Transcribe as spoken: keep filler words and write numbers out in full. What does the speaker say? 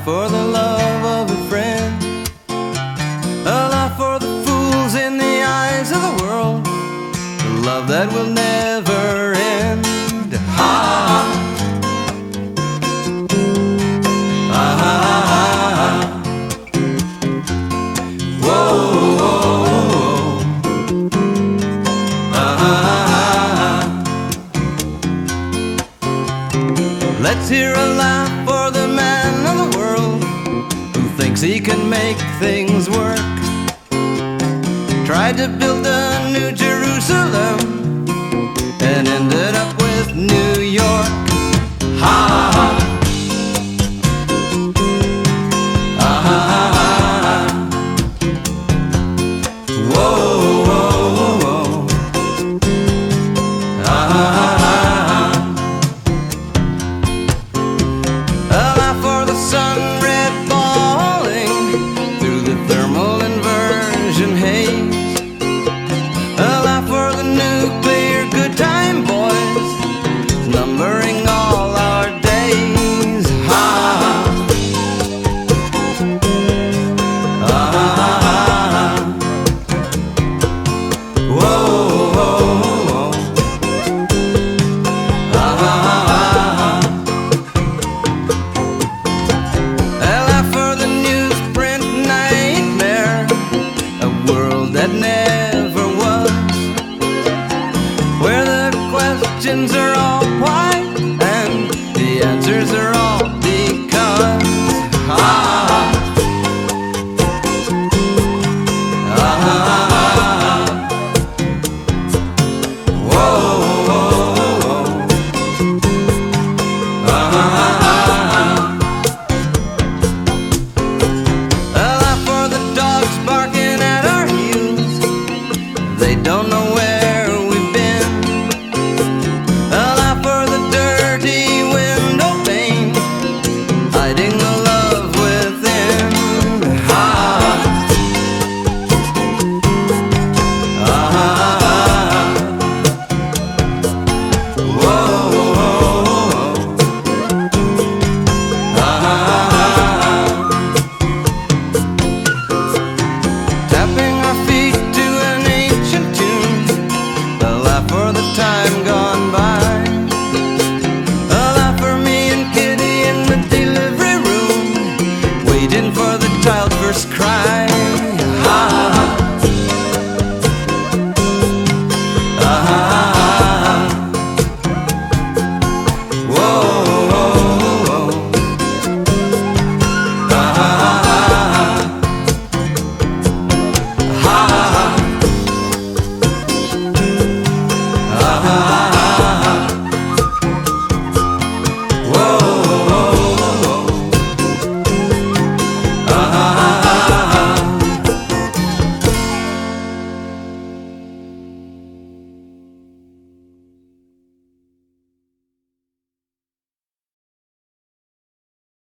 for the love of a friend, a love for the fools in the eyes of the world, a love that will never end. Ah, ah, ah, ah. Whoa, whoa, ah, ah, ah. Let's hear a laugh for the man of the world who thinks he can make things work. Tried to build